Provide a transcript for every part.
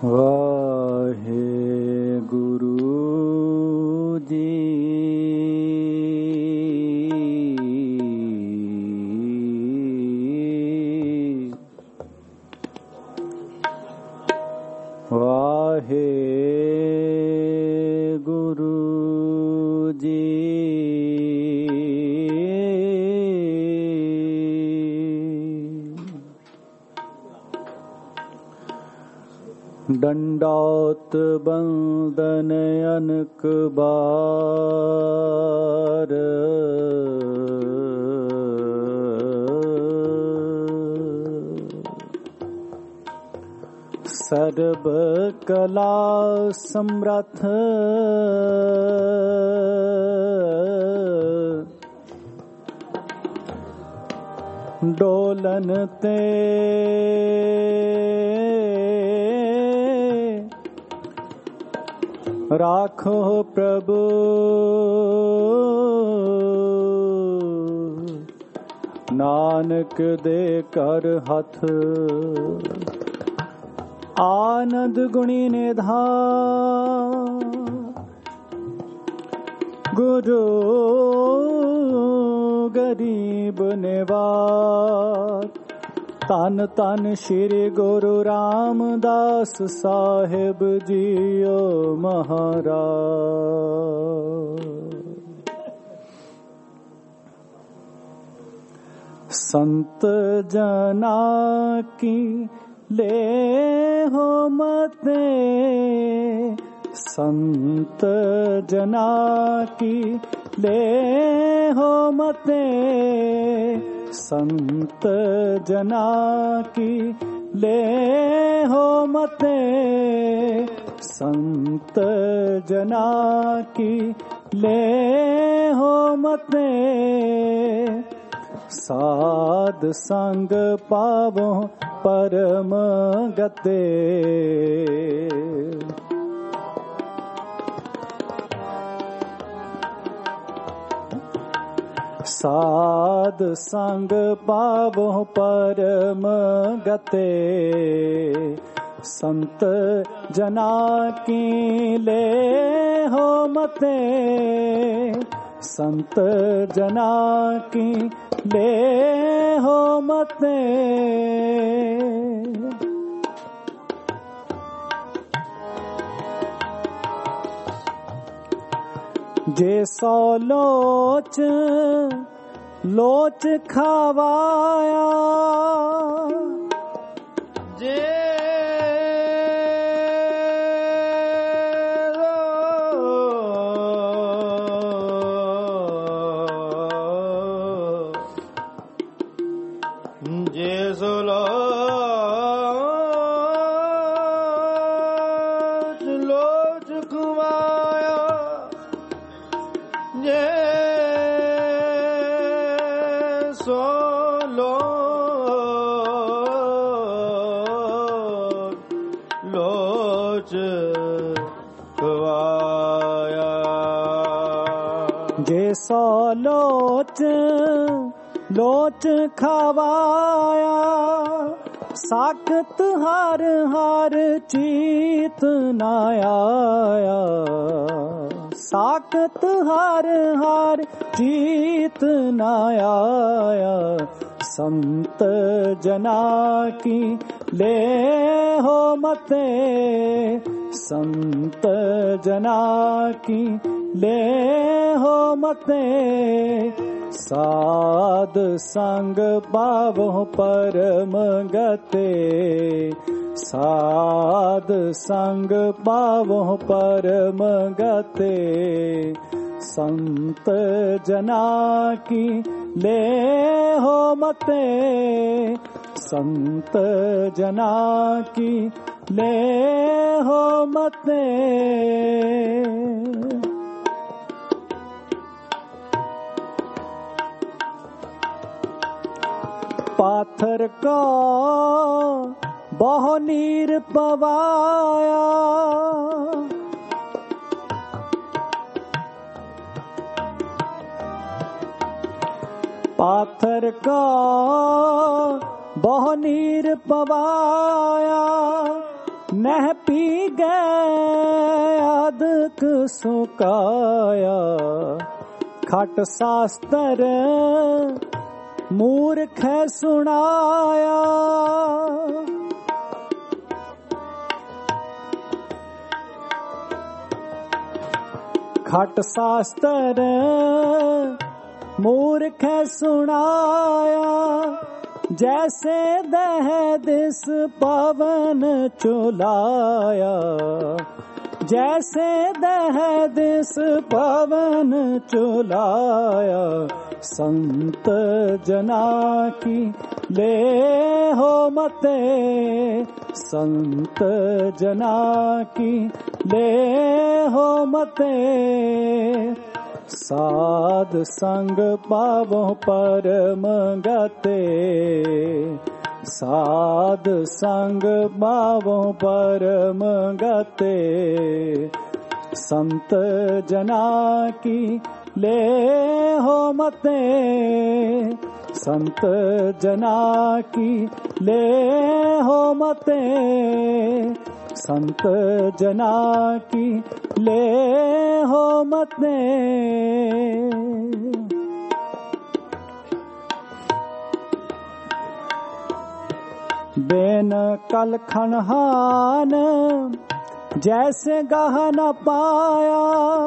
वाहे गुरु जी वाहे गुरु जी दंडौत बंदन अनक बार सर्व कला समर्थ डोलन ते राखो प्रभु नानक दे कर हथ आनंद गुणी निधान गुरु गरीब निवार तन तन श्री गुरु रामदास साहिब जियो महाराज। संत जना की ले हो मते संत जना की ले हो मते संत जना की ले हो मते संत जना की ले हो मते साध संग पावो परम गते साध संग पावो परम गते संत जना की ले हो मते संत जना की ले हो मते जे सो लोच लोच खावाया जे लोच लोच खवाया साकत हार हार चीत न आया साकत हार हार चीत न आया संत जना की ले हो मते संत जना की ले हो मते साध संग पावो परम गते साध संग पावो परम गते संत जना की ले हो मते संत जना की ले हो मते पाथर को बहु नीर पवाया पाथर का बहु नीर पवाया नह पी गए आदक सुकाया, खट शास्त्र मूर्ख सुनाया। खट शास्त्र मूर्ख सुनाया, जैसे दह दिस पवन चुलाया। जैसे दह दिस पवन चुलाया, संत जना की ले हो मते। संत जना की ले हो मते, साध संग पावो परम गते। साध संग पावो परम गते, संत जना की ले हो मते। संत जना की ले हो मते, संत जना की ले हो मते। बेन कल खनहान जैसे गहन पाया।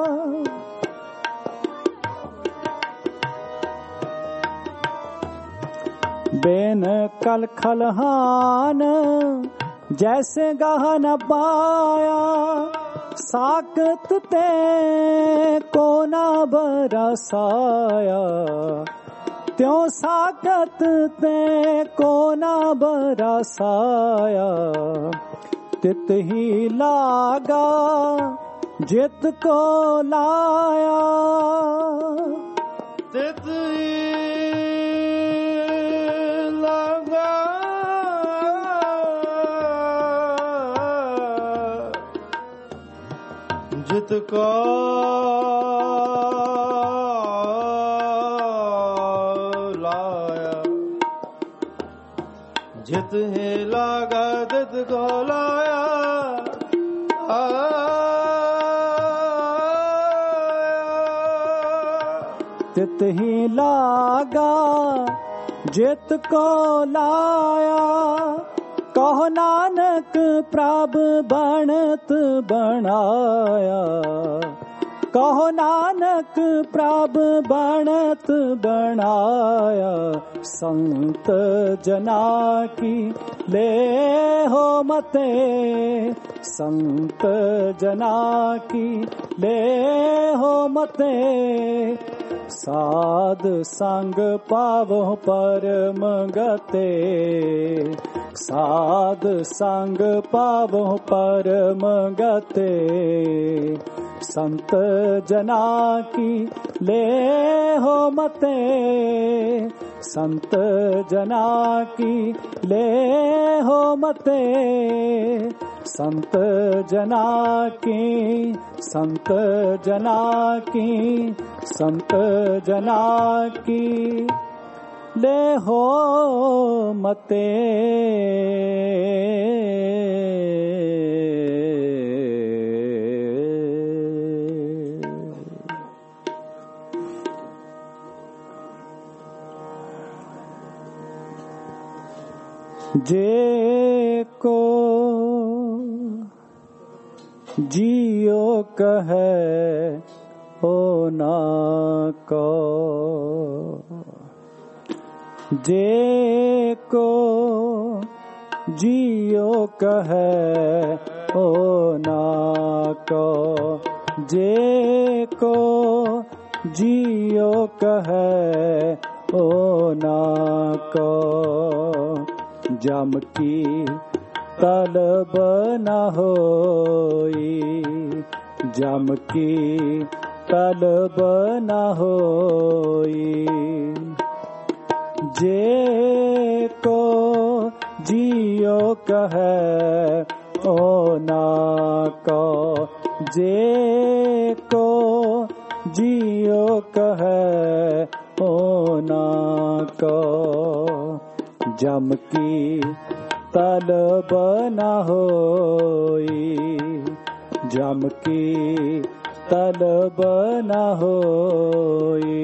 बेन कल खलहान जैसे गहन पाया, साकत ते को न बरसाया। त्यों साकत ते को न बरसाया, तित ही लागा जित को लाया। तित ही लागा जित को लाया। जित ही लागा जित को लाया। तित ही लागा जित को लाया, कहो नानक प्रभ बनत बनाया। कहो नानक प्रभ बनत बनाया, संत जना की ले हो मते। संत जना की ले हो मते, साध संग पावो परम गते। साध संग पावो परम गते, संत जना की ले हो मते। संत जना की ले हो मते, संत जना की, संत जना की, संत जना की ले हो मते। जे को जियो कहे ओ ना को, जे को जियो कहे ओ ना को। जे को जियो कहे ओ ना को, जम की तलब न होई। जम की तलब न होई। जे को जियो कहे ओ ना को। जे को जियो कहे ओ ना को, जम की तलब न होई, जम की तलब न होई।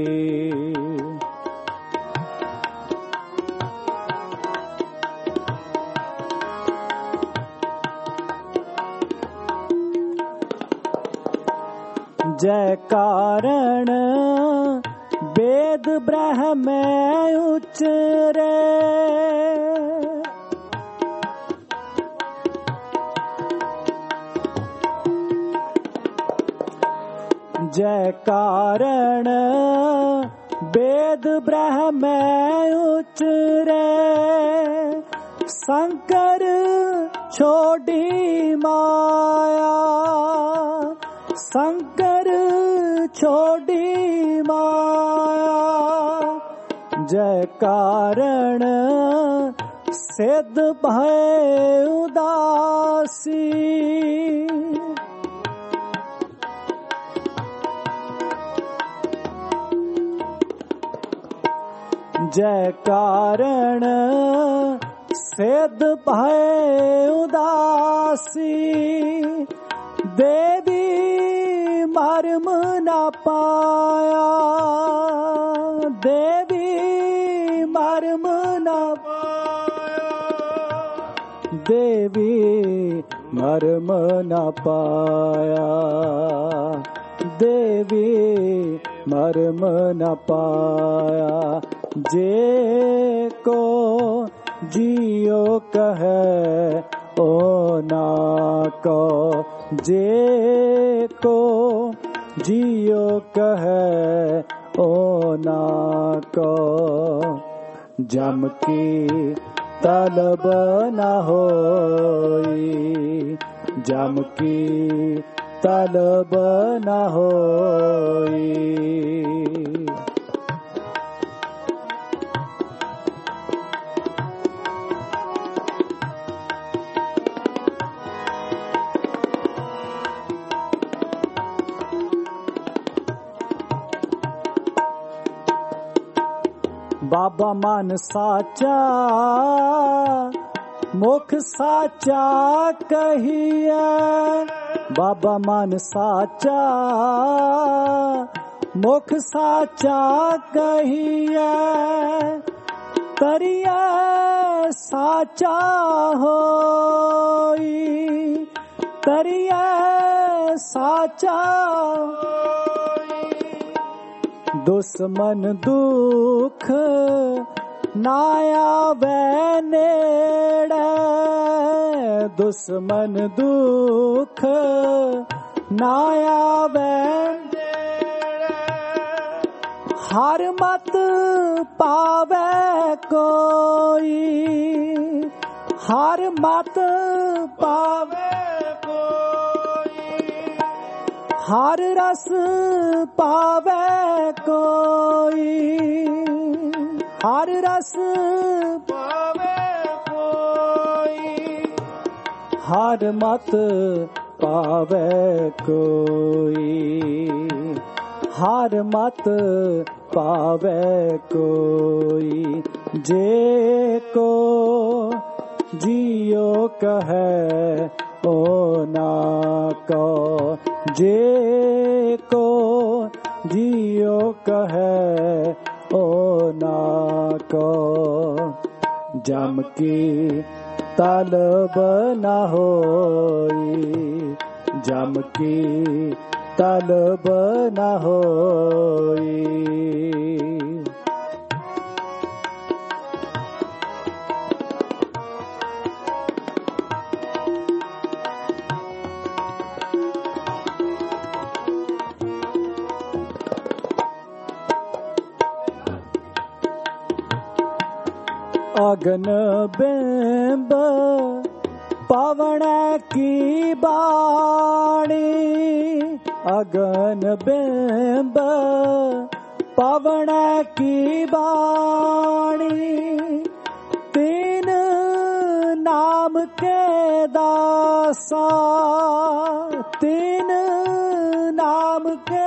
जय कारण वेद ब्रह्म उच्चरे, जय कारण वेद ब्रह्म उच्चरे, शंकर छोड़ी माया, शंकर छोड़ी माया। जय कारण सिद्ध भय उदासी, जय कारण सिद्ध भय उदासी। देवी मर्म न पाया, देवी मर्म न पाया, देवी मर्म न पाया, देवी मर्म न पाया। जे को जियो कहे ओ ना को, जे को जियो कहे ओ ना को, जम की तलब न होई, जम की तलब न होई। बाबा मन साचा मुख साचा कहिए, बाबा मन साचा मुख साचा कहिए, तरिया साचा होई, तरिया साचा दुश्मन दुख नाया वे नेड़े, दुश्मन दुख नाया वे नेड़े, हर मत पावे कोई, हर मत पावे हर रस पावे कोई, हर रस पावे कोई, हर मत पावे कोई, हर मत पावे कोई। जे को जियो कहे ओ ना को, जे को जियो कहे ओ ना को, जम की तलब न होई, जम की तलब न होई। अगन बिंब पवन की बाणी, अगन बिंब पवन की बाणी, तीन नाम के दासा, तीन नाम के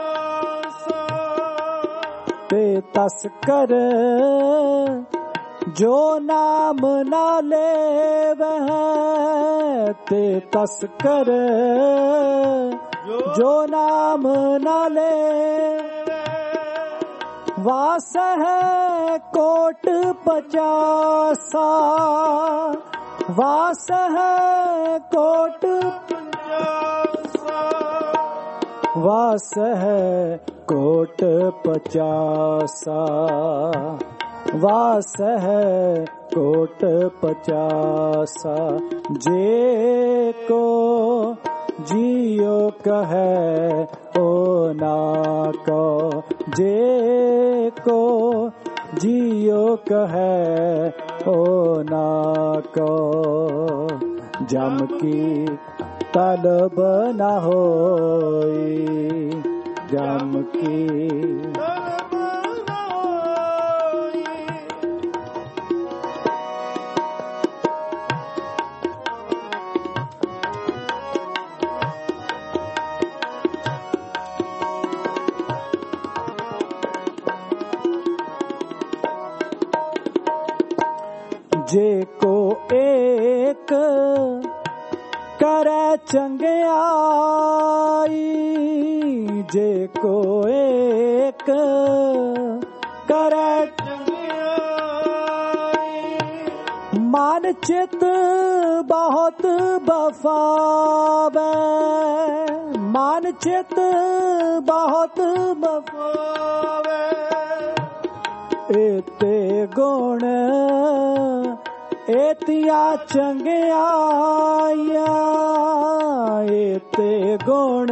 दासा, ते तस्कर जो नाम ना ले वह ते तस्कर, जो नाम ना ले वास है कोट 50, वास है कोट 50, वास है कोट 50, वास है कोट 50। जे को जियो कहे ओ ना को, जे को जियो कहे ओ ना को। जम की तलब न होई, जम की जे को एक करे चंगियाई, जे को एक करे चंगियाई। मान चित बहुत बफावे, मान चित बहुत बफावे। एते गुण एतिया चंगियाइया, एते गुण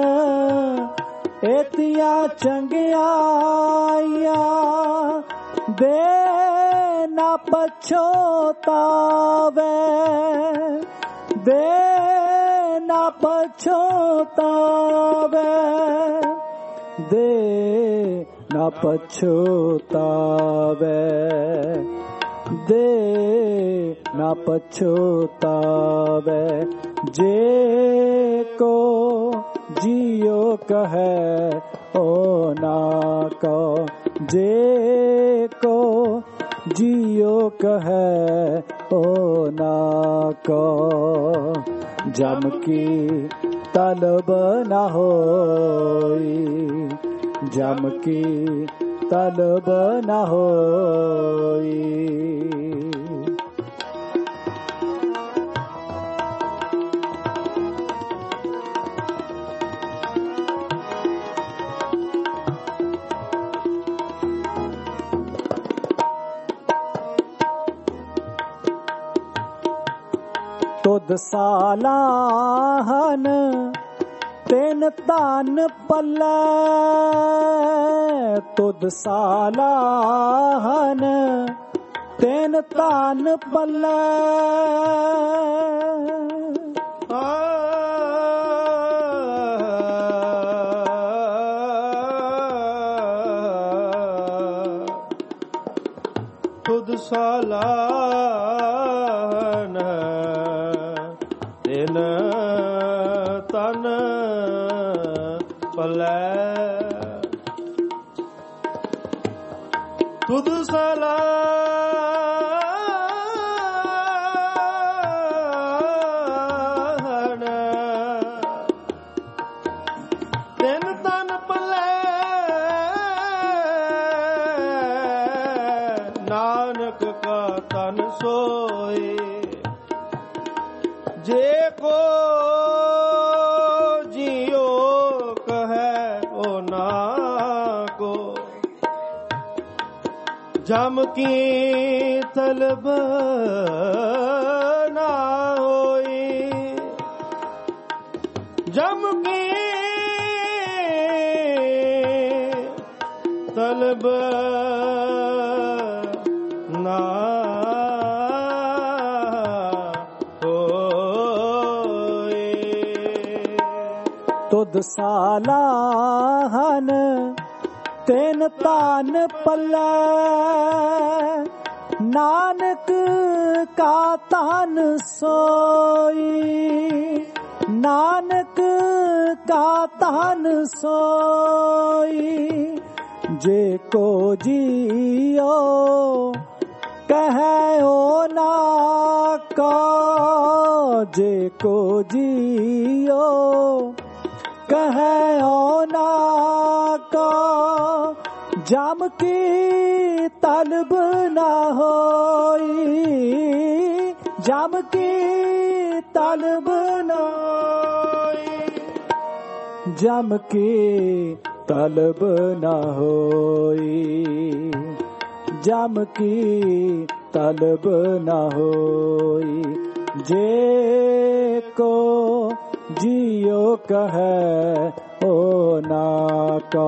एतिया चंगियाइया। दे ना पछोतावे, दे ना पछोतावे, दे ना पछोतावे, दे ना पछोतावे। जे को जियो कहे ओ ना को, जे को जियो कहे ओ ना को। जम की तलब न होई, जम की तलब न होई। तुद सालाहन तेन तान पल्ले, तुद सालाहन तेन तान पल्ले। तुद सालाहन तेन तन पल्ले। तुद सालाहन तेन तन पल्ले। नानक का तन सोए, जे को जियो कहे ओ ना को। जम की तलब ना होई, जम की तलब ना तुद सालाहन तेन तान पल्ले। नानक का तान सोई, नानक का तान सोई। जे को जियो कहे ओ ना का जे को जियो, कहे ओ ना का जाम की तलब ना होई, जाम की तलब ना होई, जाम की तलब ना होई, जाम की तलब ना होई। जे को जियो कहे ओ ना को,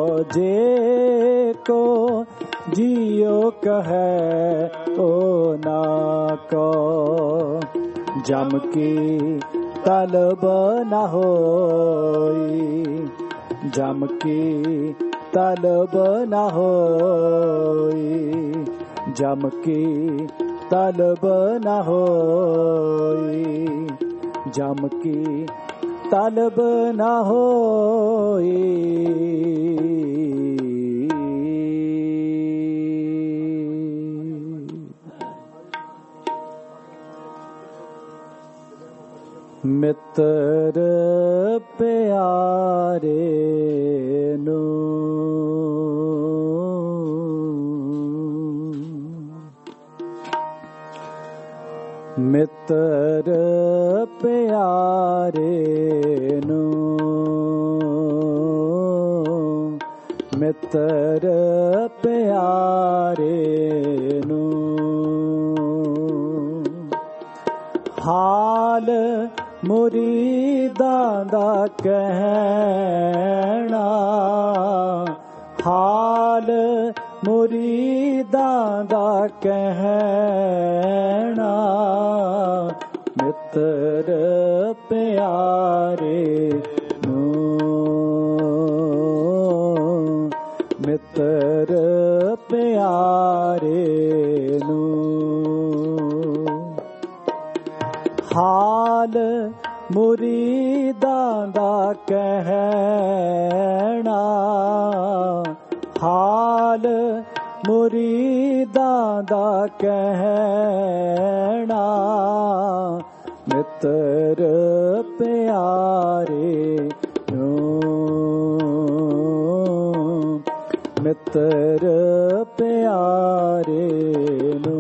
जे को जियो कहे ओ ना को जम की तलब ना होई, जम की तलब ना होई, जम की तलब ना होई, जम की तलब ना होई। मित्र प्यारे नू मित्र प्यारे नू, मित्र प्यारे नू हाल मुरीदां दा कहना, हाल मुरीदां दा कहना, मित्र प्यारे नू, मित्र प्यारे नू हाल मुरीदां दा कहना, हाल मुरीदां दा कहना, मित्र प्यारे नू, मित्र प्यारे नू।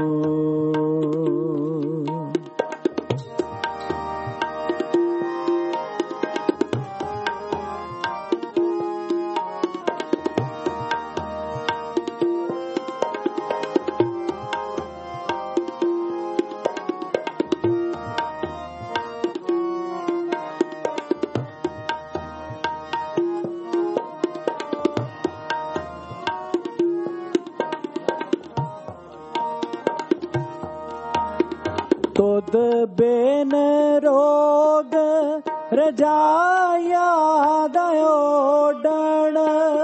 तुद बेन रोग रजाया दयोडण,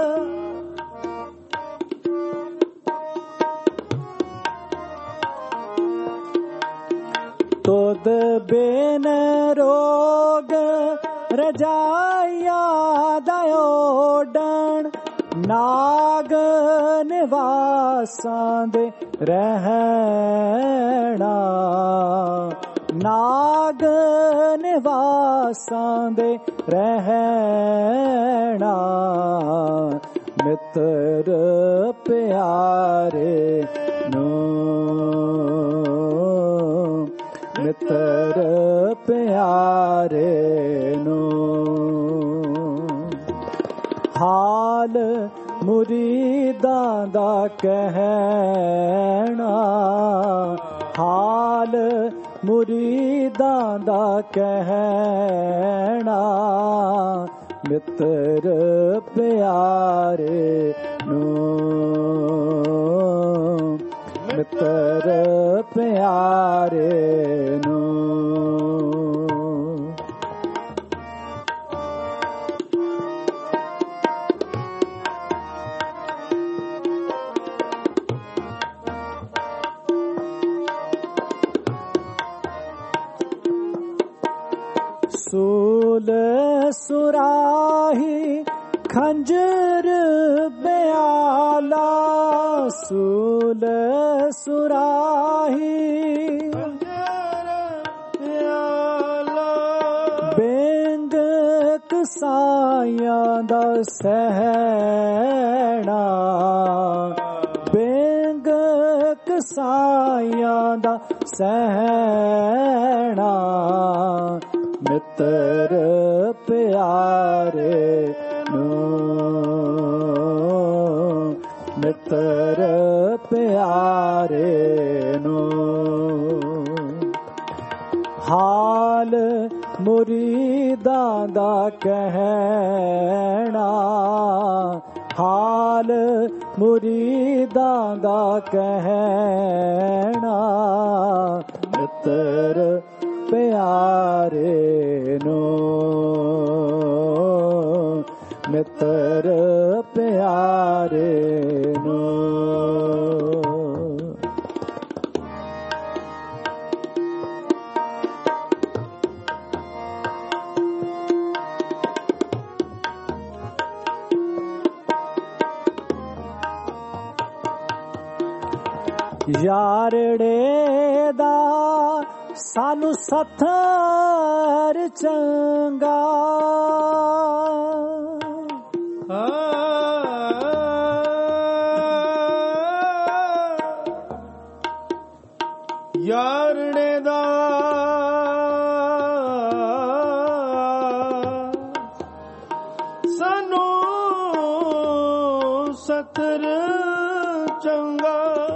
तुद बेन रोग रजाया दयोडण, नाग निवासां दे रहना, नाग निवासां दे रहना, मित्र प्यारे नू, मित्र प्यारे नू हाल मुरीदां दा कहना, हाल मुरीदां दा कहना, मित्र प्यारे नू, मित्र प्यारे नू सूल सुराही खंजर ब्याला सूल सुराही बेंग कसाइयां दा सहना बेंग कसाइयां दा सहना मित्र प्यारे मित्र प्यारे नो हाल मुरीदां दा कहना हाल मुरीदां दा कहना मित्र प्यारे नो मित्र प्यारे नो यारड़े दा सानू सत्थर चंगा यारड़े दा सानू सत्थर चंगा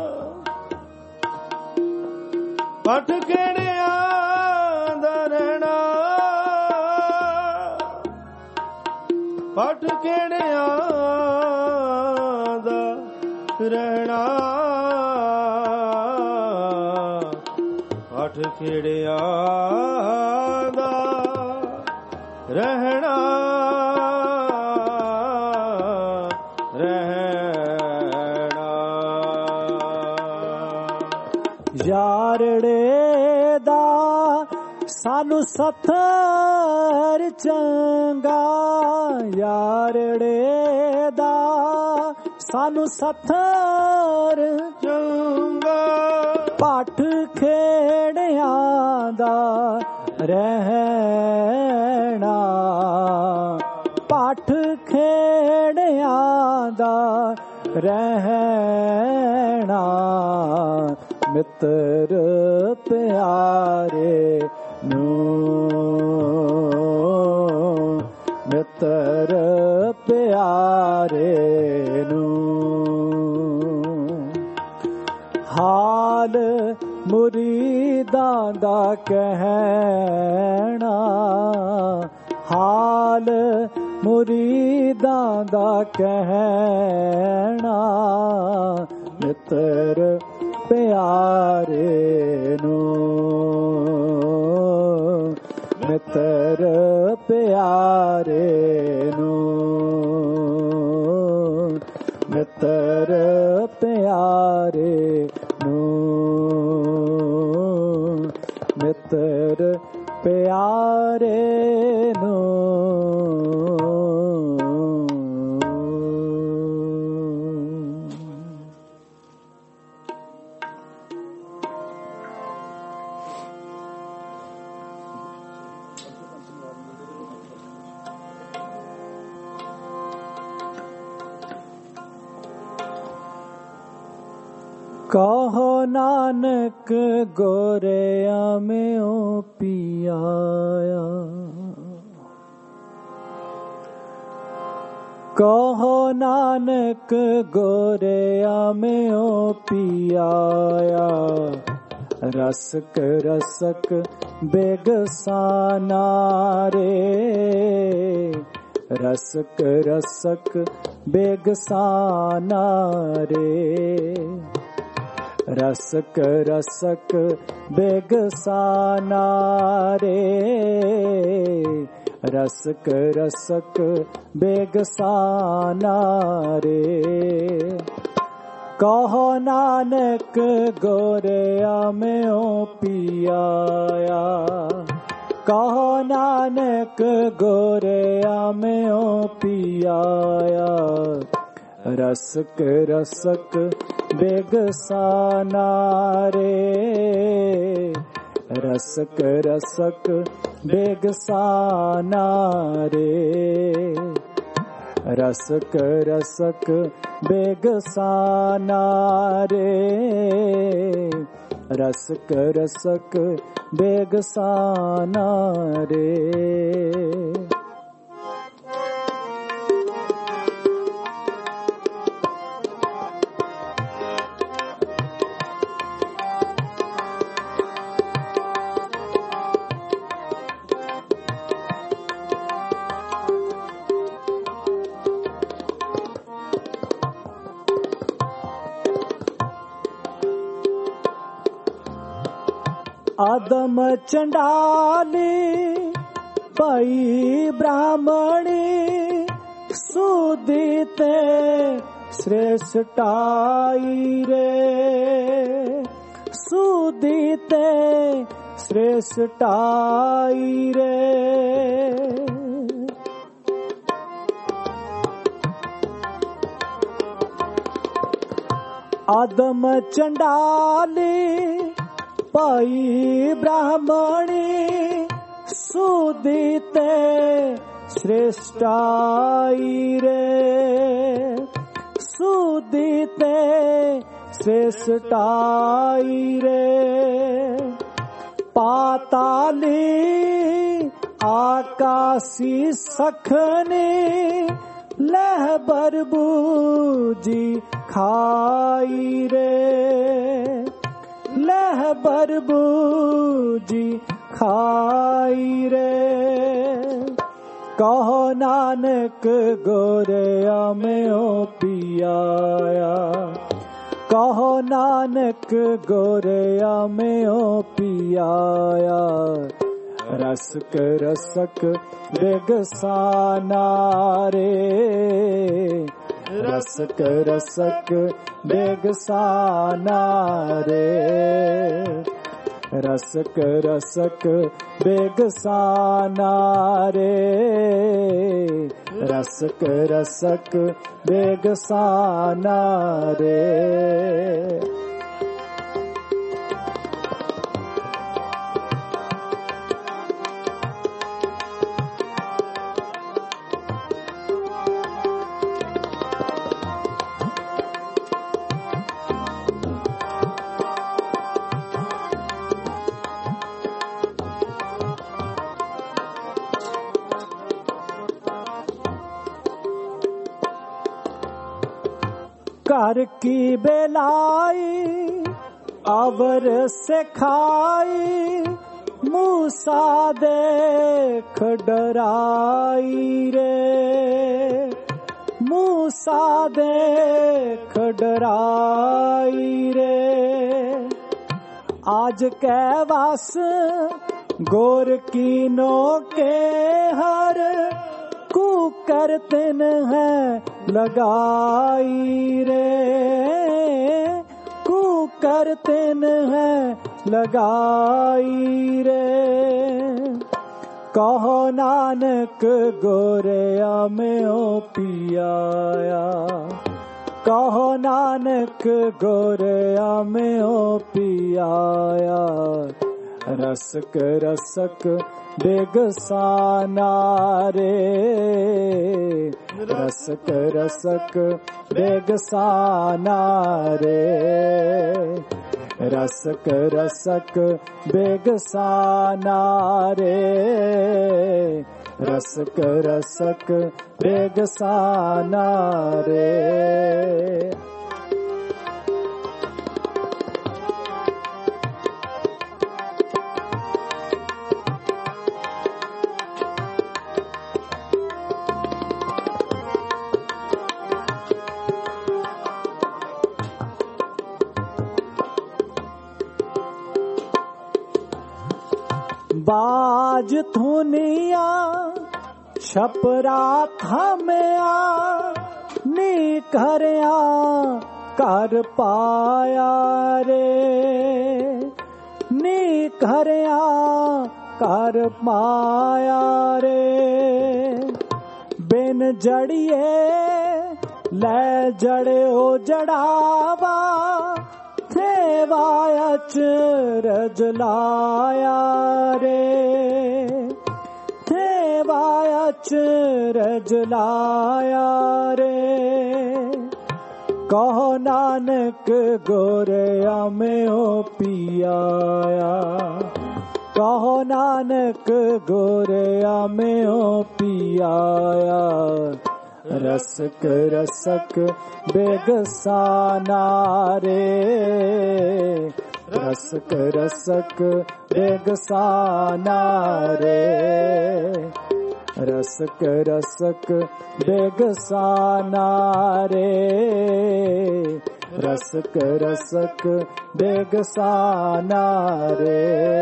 पट केड़िया दा रहना पट केड़िया दा रहना पट केड़िया दा रहना यारड़े दा सानू सत्थर चंगा यारड़े दा सानू सत्थर चंगा पाठ खेड़ियां दा रहना पाठ खेड़ियां दा रहना मित्र प्यारे नू मित्र प्यारे नू हाल मुरीदां दा कहना हाल मुरीदां दा कहना मित्र प्यारे नो मित्र प्यारे नो मित्र प्यारे नो मित्र प्यारे नो कहो नानक गोरिया में ओ पियाया कहो नानक गोरिया में ओ पियाया रसक रसक बेगसाना रे रसक रसक बेगसाना रे रसक रसक बेगसाना रे रसक रसक बेगसाना रे कहो नानक गोरिया में ओ पियाया कहो नानक गोरया में ओ पियाया, रसक रसक बेगसाना रे, रसक रसक बेगसाना रे, रसक रसक बेगसाना रे, रसक रसक बेगसाना रे। आदम चंडाली पई ब्राह्मणी, सुदीते श्रेष्ठाई रे, सुदीते श्रेष्ठाई रे। आदम चंडाली पाई ब्राह्मणी, सुदीते श्रेष्ठाई रे, सुदीते श्रेष्ठाई रे। पाताली आकाशी सखनी, लह बरबूजी खाई रे, लह बरबूजी खाई रे। कहो नानक गोरया में ओ पियाया, कहो नानक गोरया में ओ पियाया, रसक रसक बेगसाना रे, रसक रसक बेगसाना रे, रसक रसक बेगसाना रे, रसक रसक बेगसाना रे। कर की बेलाई अवर से खाई, मूसा देख डराई रे, मूसा देख डराई रे। आज कैवास गोर की नो के हर, कुकर तिन है लगाई रे, कुकर तिन है लगाई रे। कहो नानक गोरया में ओ पियाया, कहो नानक गोरया में ओ पियाया, रसक रसक बेगसाना रे, रसक रसक बेगसाना रे, रसक रसक बेगसाना रे, रसक रसक बेगसाना रे। बाज धुनिया छपरा थमया, नी करया कर पाया रे, नी करया कर माया रे। बिन जड़िए ले जड़ो जड़ावा थेवा अचरज लाया रे। थेवा अचरज लाया रे। कहो नानक गोरया में हो पियाया। कहो नानक गोरया में हो पियाया। रसक रसक बेगसाना रे। रसक रसक बेगसाना रे। रसक रसक बेगसाना रे। रसक रसक बेगसाना रे।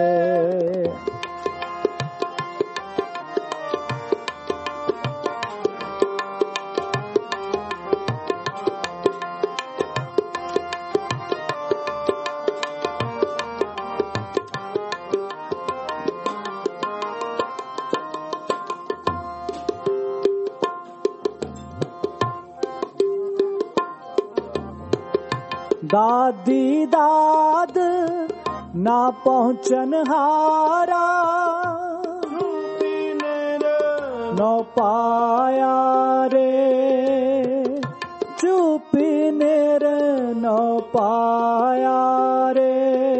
दादी दाद ना पहुँचन हारा। न पाया रे। चुपी नेर न पाया रे।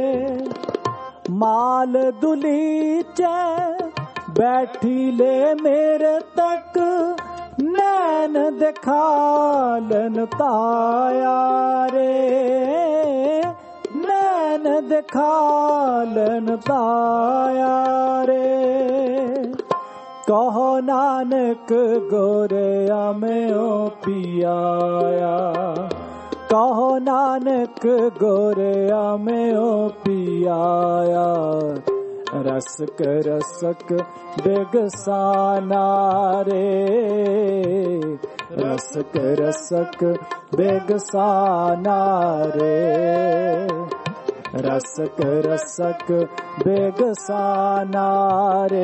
माल दुलीचे बैठी ले मेरे तक। नैन दिखालन ताया रे। नैन दिखालन ताया रे। कहो नानक गोरया में हो पियाया। कहो नानक गोरया में हो पियाया। रसक रसक बेगसाना रे। रसक रसक बेगसाना रे। रसक रसक बेगसाना रे।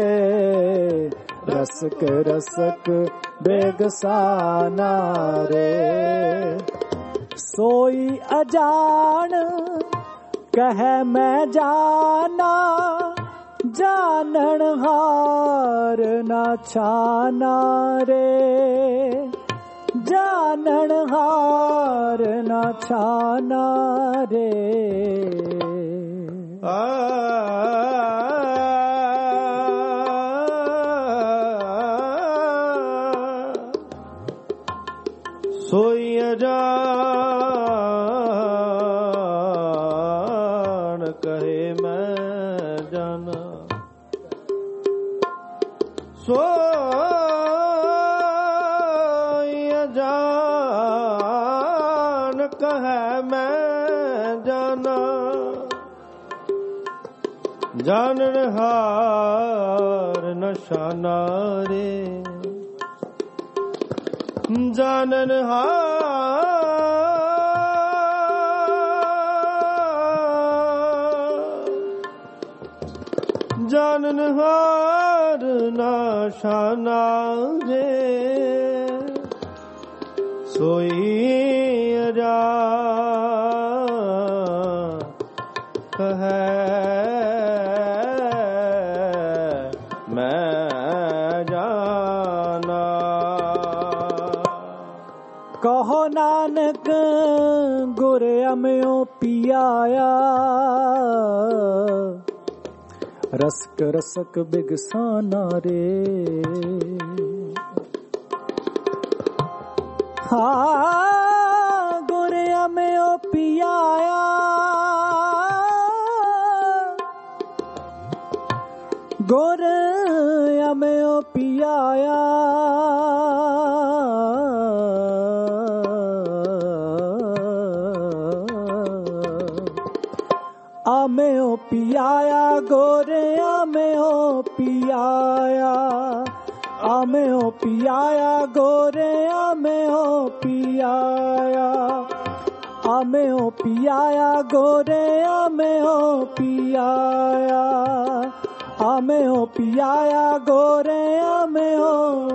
रसक रसक बेगसाना रे। सोई अजान कह मैं जाना। जानन हार ना छाना रे। जानन हार ना छाना रे। सोई अजान कहे मैं जाना। सोई अजान कहे मैं जाना। जानन हार नशाना रे। जानन जानन हार नाशाना रे। सोई अजा कहे मैं जाना। कहो नानक गुरया में हो पियाया। रसक रसक बिगसाना रे। हाँ गुरया में हो पियाया। गुरया में हो पियाया। आमे ओ पियाया गोरे आमे ओ पियाया। आमे ओ पियाया गोरे आमे ओ पियाया। आमे ओ पियाया गोरे आमे ओ पियाया। आमे ओ पियाया गोरे आमे ओ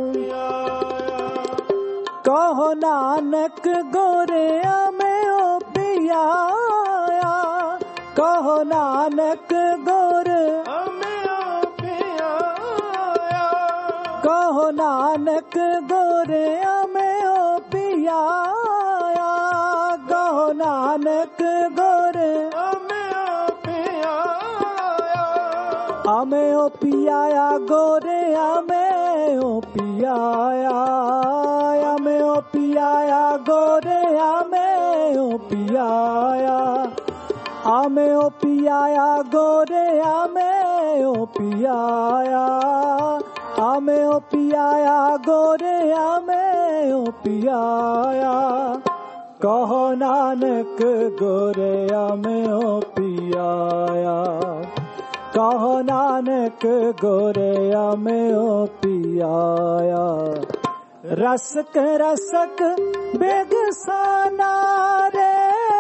कहो नानक गोरे आमे ओ पियाया कहो नानक गोरे आमे ओ पियाया कहो नानक गोरे आमे ओ पियाया कहो नानक गोरे आमे ओ पियाया आमे ओ पियाया गोरे आमे ओ पियाया आमे ओ पियाया गोरे आमे ओ पियाया आमे ओ पियाया गोरे आमे ओ पियाया आमे ओ पियाया गोरे आमे ओ पियाया कहो नानक गोरे आमे ओ पियाया कहो नानक गोरे आमे ओ पियाया रसक रसक बेगसाना रे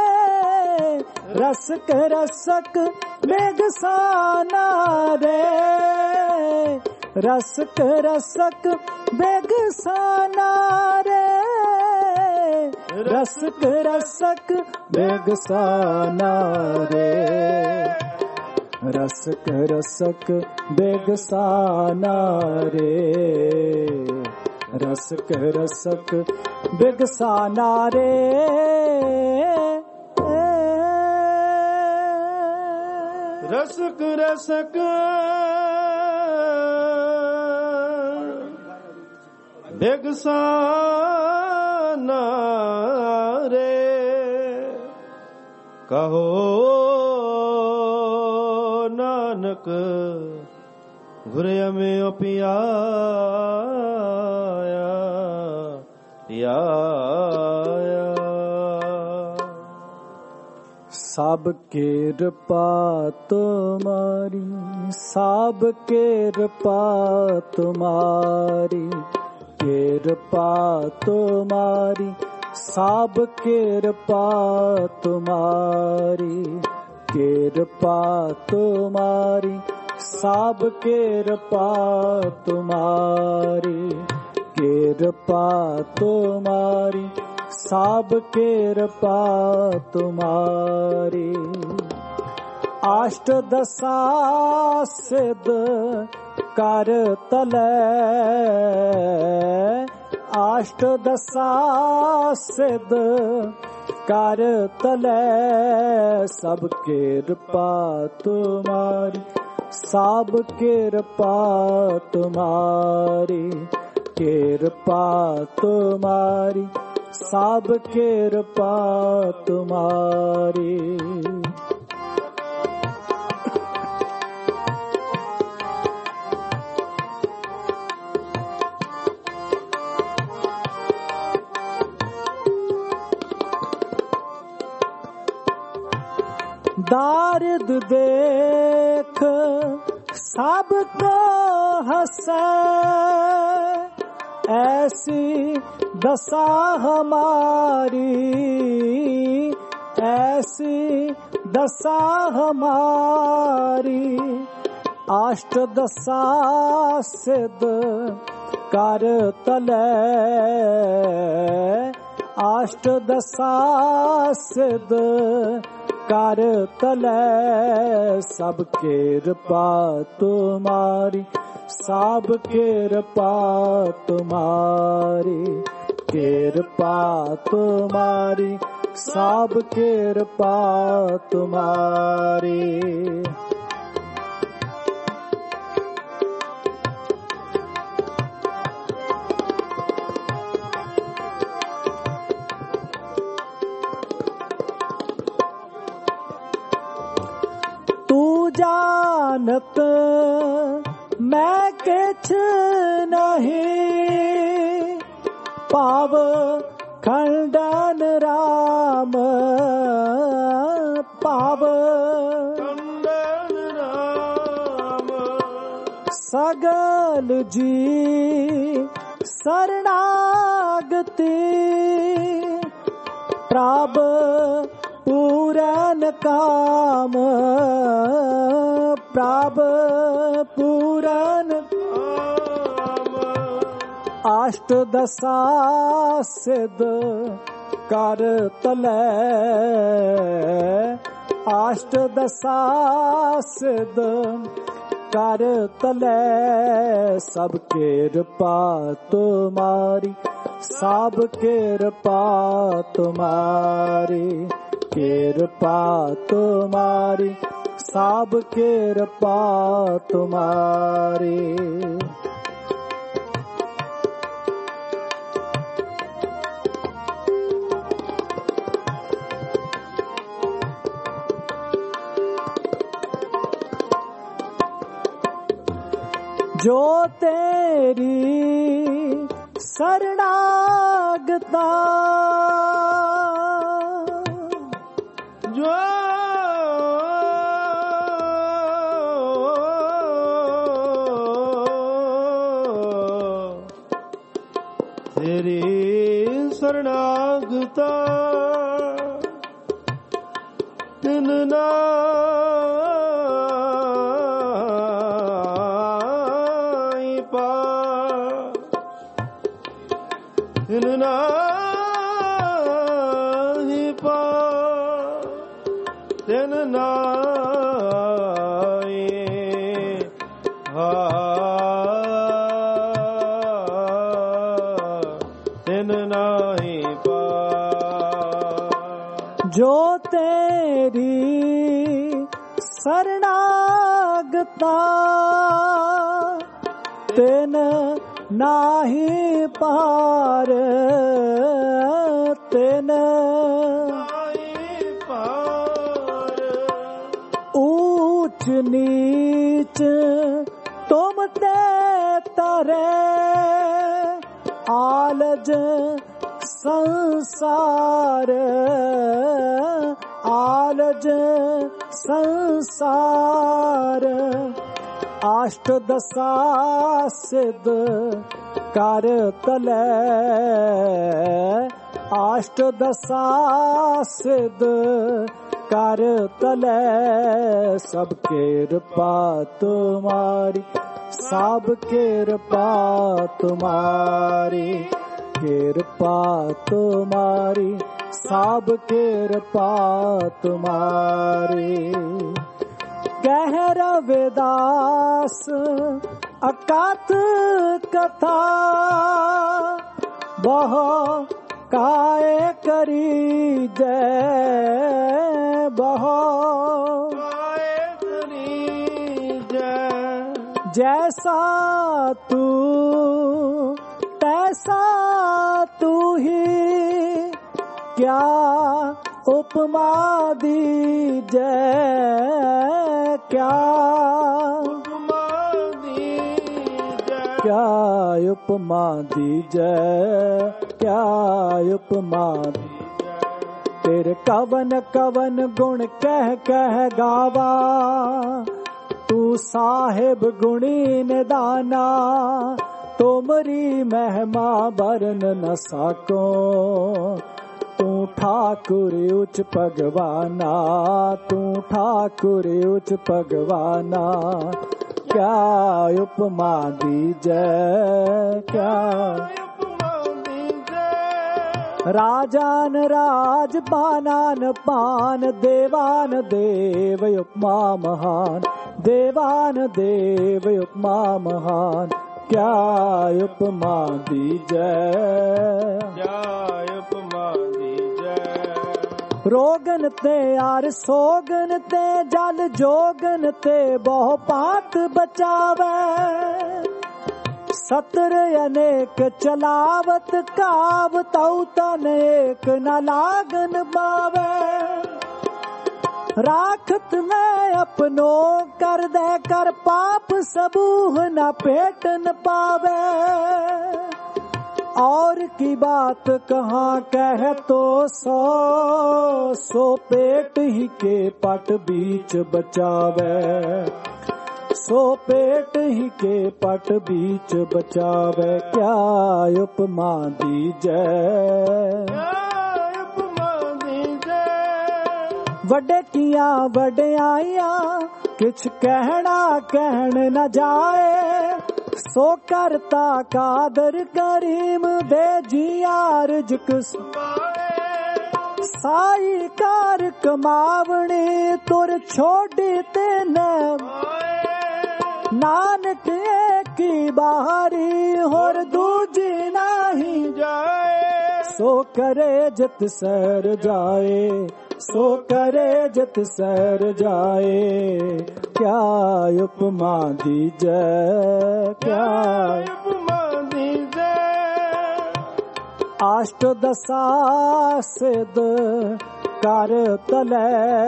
रसक रसक बेगसाना रे रसक रसक बेगसाना रे रसक रसक बेगसाना रे रसक रसक बेगसाना रे रसक रसक बेगसाना रे रसक रसक बेगसाना रे कहो नानक घुरे में ओ पियाया पियाया सब कृपा तुम्हारी सब कृपा तुम्हारी कृपा तुम्हारी सब कृपा तुम्हारी कृपा तुम्हारी सब कृपा तुम्हारी कृपा तुम्हारी सब कृपा तुम्हारी अष्ट दशा सिद्ध कर तले अष्ट दशा सिद्ध कर तले सब कृपा तुम्हारी सब कृपा तुम्हारी कृपा तुम्हारी सब कृपा तुम्हारी दारिद देख सबको हंसे ऐसी दशा हमारी ऐसी दशा हमारी अष्ट दशा सिद्ध कर तले अष्ट दशा सिद्ध कर तले सब कृपा तुम्हारी सब कृपा तुम्हारी कृपा तुम्हारी सब कृपा तुम्हारी जानत मैं किछ नहीं पाव खंडन राम पाव खंडन राम सगल जी शरणागति प्राप पूरन काम प्रभ पूरन अष्ट दशा सिद्ध कर तलै अष्ट दशा सिद्ध कर तलै सब कृपा तुम्हारी सब कृपा तुम्हारी कृपा तुम्हारी सब कृपा तुम्हारी। जो तेरी शरणागता जो तेरी शरणागता तिन नाई पा तिन नाई पा तिन नाई तिन नाई पा। जो तेरी शरणागता तिन नाही पार तिन ऊंच नीच तुम ते तरे आलज संसार आलज संसार अष्ट दशा सिद्ध कर तलै अष्ट दशा सिद्ध कर तलै सब कृपा तुम्हारी सब कृपा तुम्हारी कृपा तुम्हारी सब कृपा तुम्हारी। कह रविदास अकात कथा बहु काय करी जय बहु जैसा तू तैसा तू ही क्या उपमा दीजै क्या उपमा दीजै क्या उपमा दीजै क्या उपमा दीजै। तेरे कवन कवन गुण कह कह गावा तू साहिब गुणी निदाना तुमरी महिमा बरन न साको तू ठाकुर उच्च भगवाना तू ठाकुर उच्च भगवाना क्या उपमा दीजै क्या राजान राज पानान पान देवान देव उपमा महान देवान देव उपमा महान क्या उपमा दीजै क्या उपमा दीजै। रोगन ते आर सोगन ते जल जोगन ते बहु पात बचावे सतर अनेक चलावत काव तौ तन एक न लागन पावे राखत मैं अपनो कर दे कर पाप सबूह न पेट न पावे और की बात कहाँ कह तो सो पेट ही के पट बीच बचावे सो पेट ही के पट बीच बचावे क्या उपमा दीजै ਵੱਡੇ ਕੀਆਂ ਵਡਿਆਈਆਂ ਕਿਛ ਕਹਿਣਾ ਕਹਿਣ न ਜਾਏ ਸੋ ਕਰਤਾ ਕਾਦਰ ਕਰੀਮ ਦੇ ਜੀ ਆਰਜ਼ਕ ਸਾਈ ਕਾਰ ਕਮਾਵਣੀ ਤੁਰ ਛੋੜੀ ਤੇ ਨ ਨਾਨਕ ਏਕੀ ਬਾਰੀ ਹੋਰ ਦੂਜੀ ਨਹੀਂ ਜਾਏ ਸੋ ਕਰੇ ਜਿਤ ਸਰ ਜਾਏ ਸੋ करे जित सर जाए क्या उपमा दीजै क्या उपमा दीजै अष्ट दशा सिद्ध कर तलै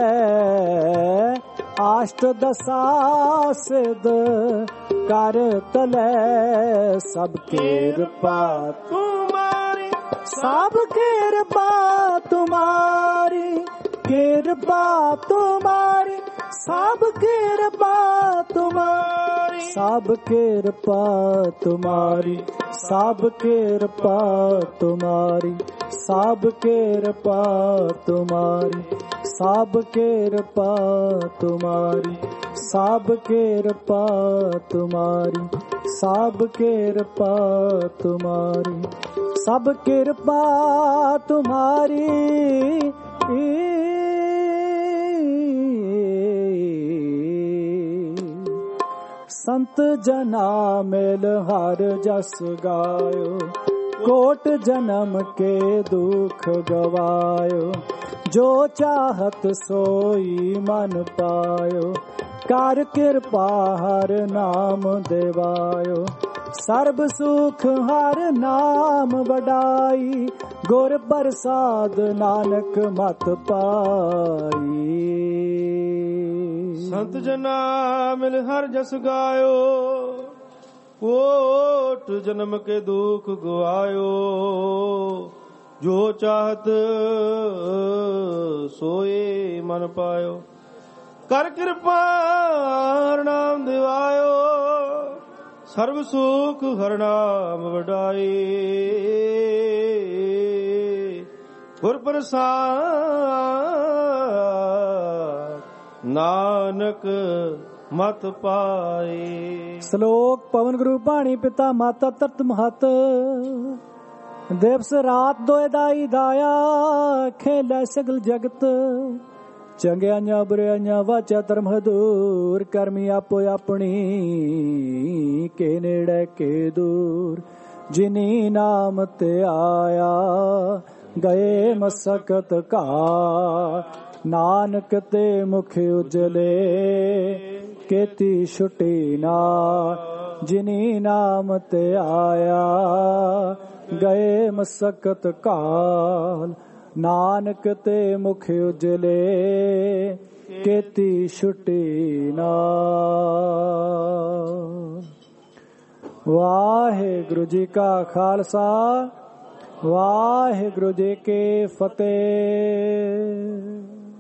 अष्ट दशा सिद्ध कर तलै सब कृपा तुम्हारी सब कृपा तुम्हारी कृपा तुम्हारी सब कृपा तुम्हारी सब कृपा तुम्हारी सब कृपा तुम्हारी सब कृपा तुम्हारी सब कृपा तुम्हारी सब कृपा तुम्हारी सब कृपा तुम्हारी सब कृपा तुम्हारी संत जना मेल हर जस गायो कोट जन्म के दुख गवायो जो चाहत सोई मन पायो कर कृपा हर नाम देवायो सर्ब सुख हर नाम वडाई गुर प्रसाद नानक मत पाई संत जना मिल हर जस गायो कोट जन्म के दुख गवायो जो चाहत सोए मन पायो कर कृपा हर नाम दिवायो सर्व सुख हर नाम वडाई गुर प्रसाद नानक मत पाए। श्लोक पवन गुरु भाणी पिता माता तरत महत दिवस रात दोए दाई दाया खेलै सगल जगत चंगियां बुरियां वाचा धर्म दूर करमी आपो अपनी के नेड़े के दूर जिनी नाम ते आया गए मसकत का नानक ते मुख उजले केती छुटी ना जिनी नाम ते आया गए मसकत काल नानक ते मुख उजले केती छुटी ना। वाहिगुरु जी का खालसा वाहिगुरु जी की फतेह।